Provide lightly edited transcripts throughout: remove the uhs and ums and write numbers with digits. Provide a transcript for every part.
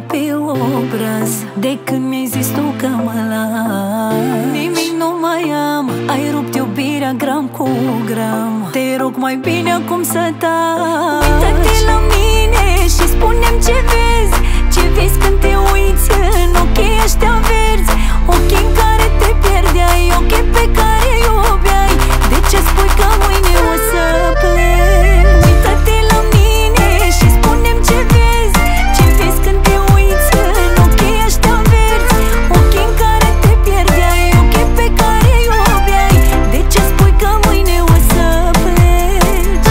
pe obraz de când mi-ai zis tu că mă las. Nimic nu mai am, ai rupt iubirea gram cu gram. Te rog mai bine acum să taci. Uită-te la mine și spune-mi ce vezi. Ce vezi când te uiți în ochii ăștia verzi, ochii în care te pierdeai, ochii pe care iubeai. De ce spui că mâine o să pleci? Uită-te la mine și spune-mi ce vezi. Ce vezi când te uiți în ochii ăștia verzi, ochii în care te pierdeai, ochii pe care iubeai. De ce spui că mâine o să pleci?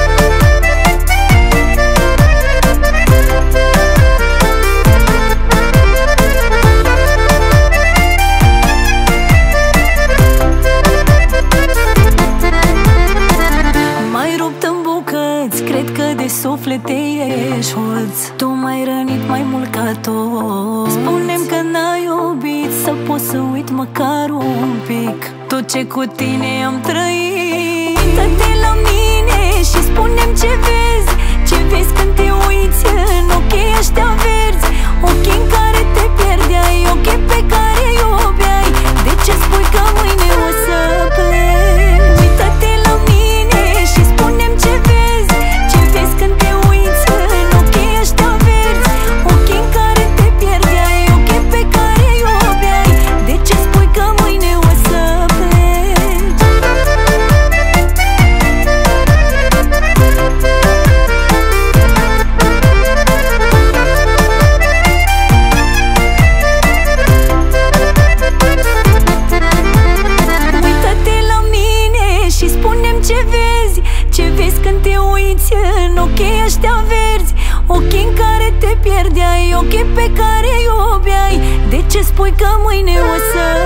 M-ai rupt în bucăți, cred că de suflet te ești hoț. Tu m-ai rănit mai mult ca tot. Spune-mi că n-ai iubit, să pot să uit măcar un pic tot ce cu tine am trăit. Uită-te la mine și spune-mi ce vezi. Ce vezi când te uiți în ochii ăștia verzi, ochii în care te pierdeai, ochii pe care iubeai. De ce spui că mâine o să pleci? Uită-te la mine și spune-mi ce vezi. Ce vezi când te uiți în ochii ăștia verzi, ochii în care te pierdeai, ochii pe care iubeai. De ce spui că mâine o să pleci? Uită-te la mine și spune-mi ce vezi. Ce vezi când te uiți în ochii ăștia verzi, ochii în care te pierdeai, ochii pe care iubeai. De ce spui că mâine o să